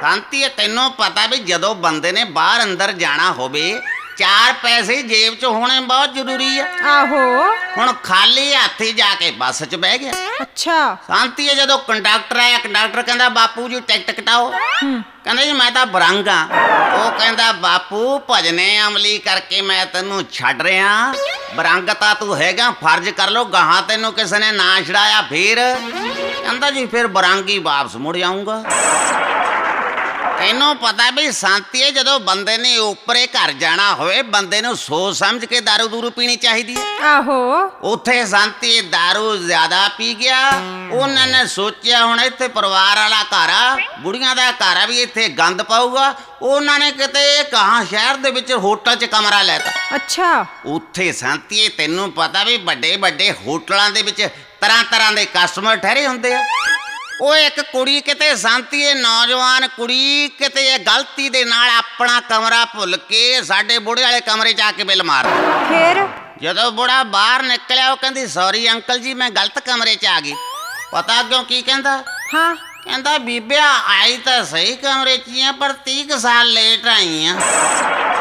शांति तेनों पता भी जदों बंदे ने बाहर अंदर जाना होवे 4 पैसे जेब च होने बहुत जरूरी है। आहो हुण खाली हाथी जाके बस च बह गया। अच्छा शांति है जदों कंडक्टर आया, कंडक्टर कहंदा बापू जी टिकट कटाओ। कहंदा जी मैं तां बरंग हां। ਉਹ ਕਹਿੰਦਾ ਬਾਪੂ ਭਜਨੇ ਅਮਲੀ ਕਰਕੇ ਮੈਂ ਤੈਨੂੰ ਛੱਡ ਰਿਹਾ। ਬਰੰਗ ਤਾਂ ਤੂੰ ਹੈਗਾ, ਫਰਜ਼ ਕਰ ਲੋ ਗਾਹਾਂ ਤੈਨੂੰ ਕਿਸੇ ਨੇ ਨਾ ਛੜਾਇਆ ਫੇਰ। ਕਹਿੰਦਾ ਜੀ ਫਿਰ ਬਰੰਗ ਹੀ ਵਾਪਸ ਮੁੜ ਜਾਊਂਗਾ। ਤੈਨੂੰ ਪਤਾ ਵੀ ਸ਼ਾਂਤੀਏ ਜਦੋਂ ਬੰਦੇ ਨੇ ਉੱਪਰੇ ਘਰ ਜਾਣਾ ਹੋਵੇ ਬੰਦੇ ਨੂੰ ਸੋਚ ਸਮਝ ਕੇ ਦਾਰੂ ਦੂਰੂ ਪੀਣੀ ਚਾਹੀਦੀ ਹੈ। ਆਹੋ ਉੱਥੇ ਸ਼ਾਂਤੀ ਦਾਰੂ ਜ਼ਿਆਦਾ ਪੀ ਗਿਆ। ਉਹਨਾਂ ਨੇ ਸੋਚਿਆ ਹੁਣ ਇੱਥੇ ਪਰਿਵਾਰ ਵਾਲਾ ਘਰ ਆ, ਬੁੜੀਆਂ ਦਾ ਘਰ ਆ, ਵੀ ਇੱਥੇ ਗੰਦ ਪਾਊਗਾ। ਉਹਨਾਂ ਨੇ ਕਿਤੇ ਕਹਾਂ ਸ਼ਹਿਰ ਦੇ ਵਿੱਚ ਹੋਟਲ 'ਚ ਕਮਰਾ ਲੈਤਾ। ਅੱਛਾ ਉੱਥੇ ਸ਼ਾਂਤੀਏ ਤੈਨੂੰ ਪਤਾ ਵੀ ਵੱਡੇ ਵੱਡੇ ਹੋਟਲਾਂ ਦੇ ਵਿੱਚ ਤਰ੍ਹਾਂ ਤਰ੍ਹਾਂ ਦੇ ਕਸਟਮਰ ਠਹਿਰੇ ਹੁੰਦੇ ਆ। ਉਹ ਇੱਕ ਕੁੜੀ ਕਿਤੇ ਸ਼ਾਂਤੀਏ ਨੌਜਵਾਨ ਕੁੜੀ ਕਿਤੇ ਇਹ ਗਲਤੀ ਦੇ ਨਾਲ ਆਪਣਾ ਕਮਰਾ ਭੁੱਲ ਕੇ ਸਾਡੇ ਬੁੜੇ ਵਾਲੇ ਕਮਰੇ 'ਚ ਆ ਕੇ ਬਿੱਲ ਮਾਰ ਫੇਰ ਜਦੋਂ ਬੁੜਾ ਬਾਹਰ ਨਿਕਲਿਆ ਉਹ ਕਹਿੰਦੀ ਸੌਰੀ ਅੰਕਲ ਜੀ ਮੈਂ ਗਲਤ ਕਮਰੇ 'ਚ ਆ ਗਈ। ਪਤਾ ਕਿਉਂ ਕੀ ਕਹਿੰਦਾ? ਹਾਂ ਕਹਿੰਦਾ ਬੀਬਿਆ ਆਈ ਤਾਂ ਸਹੀ ਕਮਰੇ 'ਚ ਹੀ ਆ ਪਰ 30 ਸਾਲ ਲੇਟ ਆਈ ਆ।